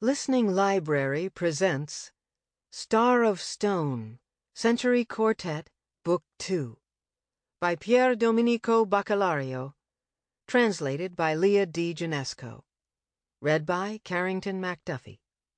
Listening Library presents Star of Stone, Century Quartet, Book 2, by Pier Domenico Bacalario, translated by Leah D. Janesco, read by Carrington McDuffie.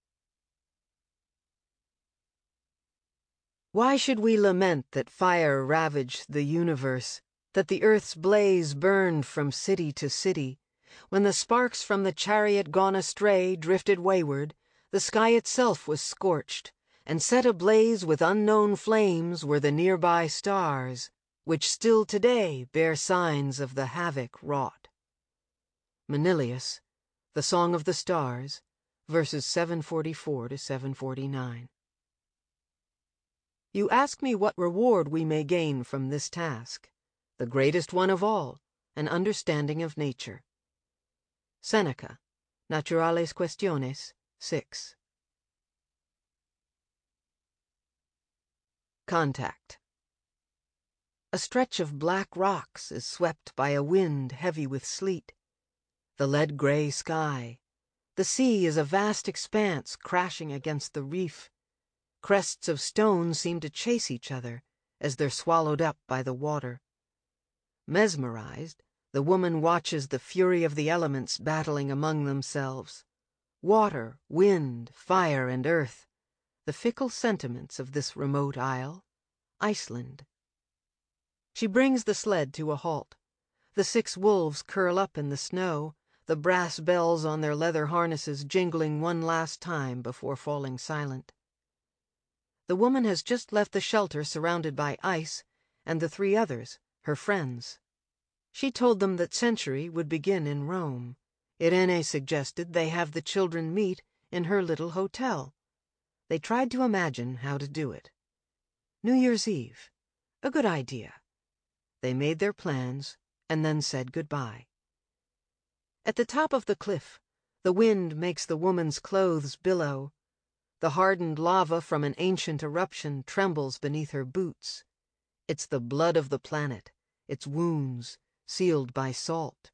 Why should we lament that fire ravaged the universe, that the earth's blaze burned from city to city? When the sparks from the chariot gone astray drifted wayward, the sky itself was scorched, and set ablaze with unknown flames were the nearby stars, which still today bear signs of the havoc wrought. Manilius, The Song of the Stars, verses 744 to 749. You ask me what reward we may gain from this task, the greatest one of all, an understanding of nature. Seneca, Naturales Questiones, 6. Contact. A stretch of black rocks is swept by a wind heavy with sleet. The lead-gray sky. The sea is a vast expanse crashing against the reef. Crests of stone seem to chase each other as they're swallowed up by the water. Mesmerized, the woman watches the fury of the elements battling among themselves. Water, wind, fire, and earth, the fickle sentiments of this remote isle, Iceland. She brings the sled to a halt. The 6 wolves curl up in the snow, the brass bells on their leather harnesses jingling one last time before falling silent. The woman has just left the shelter surrounded by ice, and the 3 others, her friends. She told them that Century would begin in Rome. Irene suggested they have the children meet in her little hotel. They tried to imagine how to do it. New Year's Eve. A good idea. They made their plans and then said goodbye. At the top of the cliff, the wind makes the woman's clothes billow. The hardened lava from an ancient eruption trembles beneath her boots. It's the blood of the planet, its wounds, sealed by salt.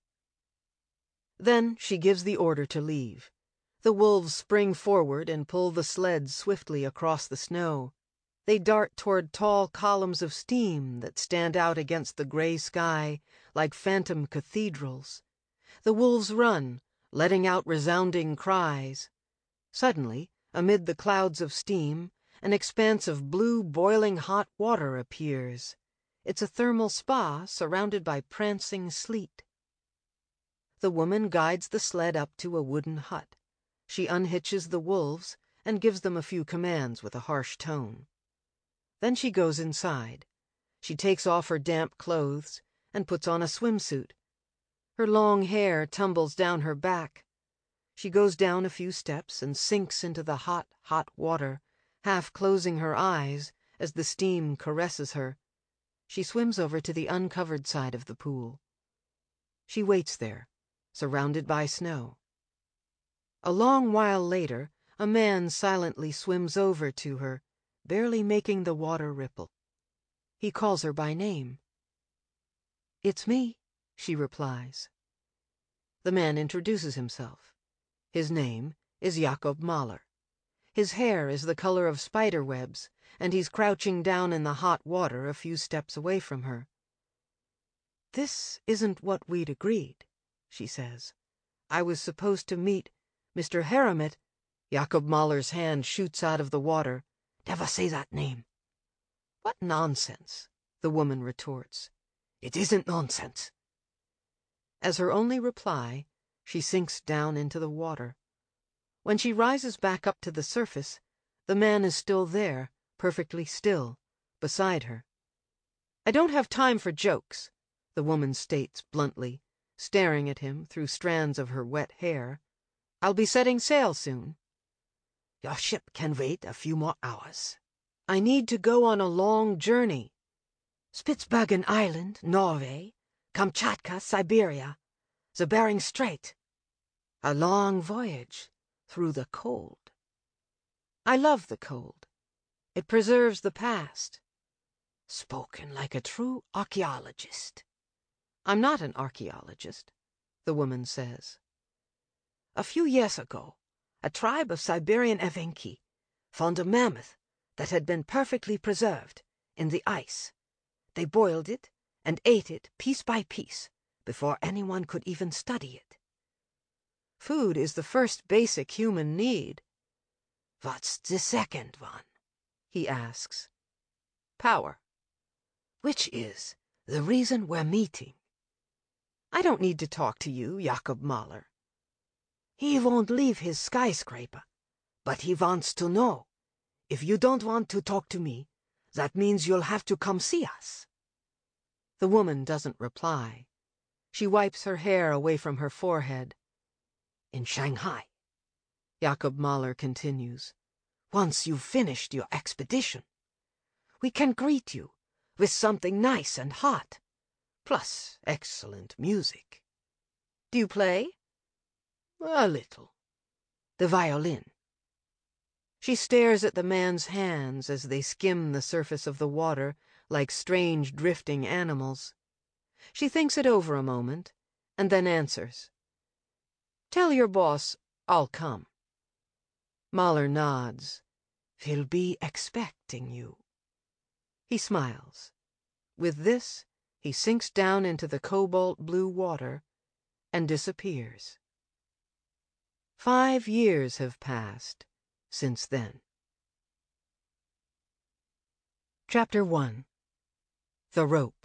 Then she gives the order to leave. The wolves spring forward and pull the sled swiftly across the snow. They dart toward tall columns of steam that stand out against the gray sky like phantom cathedrals. The wolves run, letting out resounding cries. Suddenly, amid the clouds of steam, an expanse of blue boiling hot water appears. It's a thermal spa surrounded by prancing sleet. The woman guides the sled up to a wooden hut. She unhitches the wolves and gives them a few commands with a harsh tone. Then she goes inside. She takes off her damp clothes and puts on a swimsuit. Her long hair tumbles down her back. She goes down a few steps and sinks into the hot, hot water, half closing her eyes as the steam caresses her. She swims over to the uncovered side of the pool. She waits there, surrounded by snow. A long while later, a man silently swims over to her, barely making the water ripple. He calls her by name. "It's me," she replies. The man introduces himself. His name is Jakob Mahler. His hair is the color of spider webs, and he's crouching down in the hot water a few steps away from her. "This isn't what we'd agreed," she says. "I was supposed to meet Mr. Heramet." Jakob Mahler's hand shoots out of the water. "Never say that name." "What nonsense," the woman retorts. "It isn't nonsense." As her only reply, she sinks down into the water. When she rises back up to the surface, the man is still there, perfectly still, beside her. "I don't have time for jokes," the woman states bluntly, staring at him through strands of her wet hair. "I'll be setting sail soon." "Your ship can wait a few more hours." "I need to go on a long journey." "Spitzbergen Island, Norway, Kamchatka, Siberia, the Bering Strait. A long voyage through the cold." "I love the cold. It preserves the past." "Spoken like a true archaeologist." "I'm not an archaeologist," the woman says. "A few years ago, A tribe of Siberian Evenki found a mammoth that had been perfectly preserved in the ice. They boiled it and ate it piece by piece before anyone could even study it. Food is the first basic human need. What's the second one? He asks. Power. Which is the reason we're meeting. I don't need to talk to you, Jakob Mahler. He won't leave his skyscraper, but he wants to know. If you don't want to talk to me, that means you'll have to come see us. The woman doesn't reply. She wipes her hair away from her forehead. In Shanghai, Jakob Mahler continues, once you've finished your expedition, we can greet you with something nice and hot, plus excellent music. Do you play? A little. The violin. She stares at the man's hands as they skim the surface of the water like strange drifting animals. She thinks it over a moment, and then answers. Tell your boss I'll come. Mahler nods. He'll be expecting you. He smiles. With this, he sinks down into the cobalt blue water and disappears. 5 years have passed since then. Chapter 1. The Rope.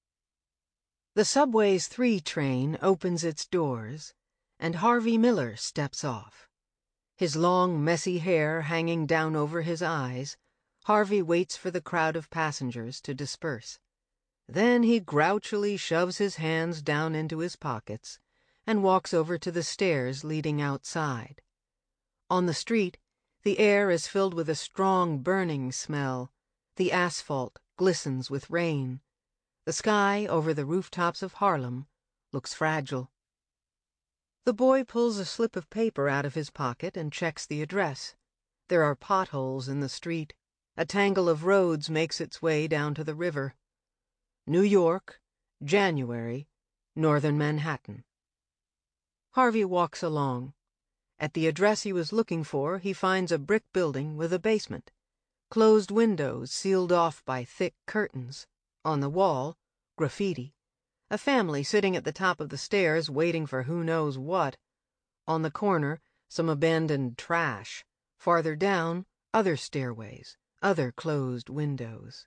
The subway's 3 train opens its doors, and Harvey Miller steps off. His long, messy hair hanging down over his eyes, Harvey waits for the crowd of passengers to disperse. Then he grouchily shoves his hands down into his pockets and walks over to the stairs leading outside. On the street, the air is filled with a strong burning smell. The asphalt glistens with rain. The sky over the rooftops of Harlem looks fragile. The boy pulls a slip of paper out of his pocket and checks the address. There are potholes in the street. A tangle of roads makes its way down to the river. New York, January, Northern Manhattan. Harvey walks along. At the address he was looking for, he finds a brick building with a basement. Closed windows sealed off by thick curtains. On the wall, graffiti. A family sitting at the top of the stairs waiting for who knows what. On the corner, some abandoned trash. Farther down, other stairways, other closed windows.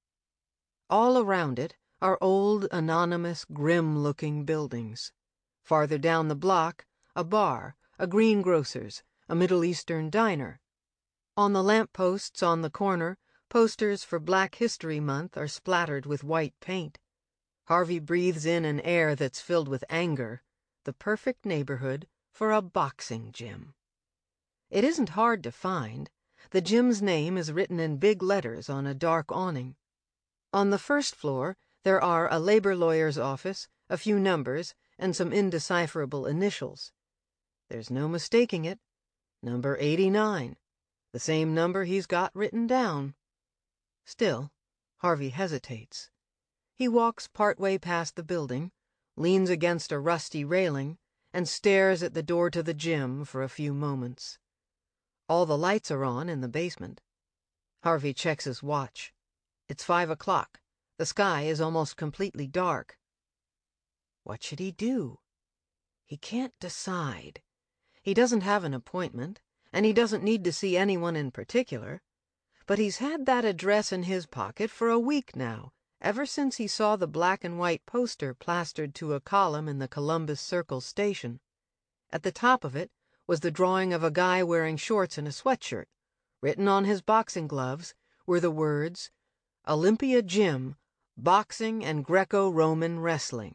All around it are old, anonymous, grim-looking buildings. Farther down the block, a bar, a greengrocer's, a Middle Eastern diner. On the lampposts on the corner, posters for Black History Month are splattered with white paint. Harvey breathes in an air that's filled with anger, the perfect neighborhood for a boxing gym. It isn't hard to find. The gym's name is written in big letters on a dark awning. On the first floor, there are a labor lawyer's office, a few numbers, and some indecipherable initials. There's no mistaking it. Number 89. The same number he's got written down. Still, Harvey hesitates. He walks partway past the building, leans against a rusty railing, and stares at the door to the gym for a few moments. All the lights are on in the basement. Harvey checks his watch. It's 5 o'clock. The sky is almost completely dark. What should he do? He can't decide. He doesn't have an appointment, and he doesn't need to see anyone in particular. But he's had that address in his pocket for a week now, ever since he saw the black and white poster plastered to a column in the Columbus Circle station. At the top of it was the drawing of a guy wearing shorts and a sweatshirt. Written on his boxing gloves were the words, Olympia Gym, Boxing and Greco-Roman Wrestling.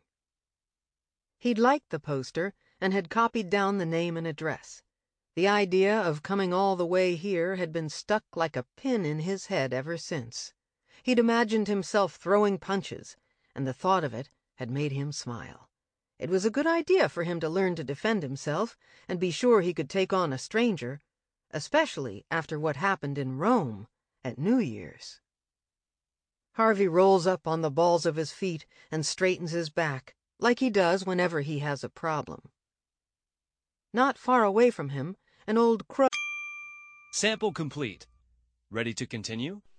He'd liked the poster and had copied down the name and address. The idea of coming all the way here had been stuck like a pin in his head ever since. He'd imagined himself throwing punches, and the thought of it had made him smile. It was a good idea for him to learn to defend himself and be sure he could take on a stranger, especially after what happened in Rome at New Year's. Harvey rolls up on the balls of his feet and straightens his back, like he does whenever he has a problem. Not far away from him, An old crow. Sample complete. Ready to continue?